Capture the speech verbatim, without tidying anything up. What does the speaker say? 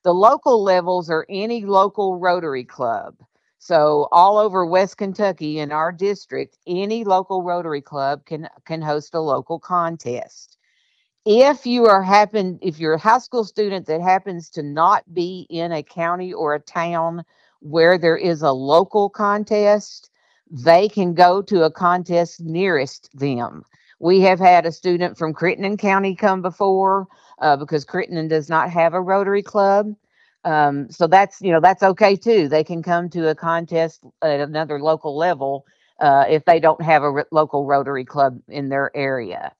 The local levels are any local Rotary Club. So all over West Kentucky in our district, any local Rotary Club can can host a local contest. If you are happen if you're a high school student that happens to not be in a county or a town where there is a local contest, they can go to a contest nearest them. We have had a student from Crittenden County come before, uh, because Crittenden does not have a Rotary Club. Um, so that's, you know, that's okay too. They can come to a contest at another local level, uh, if they don't have a r- local Rotary Club in their area.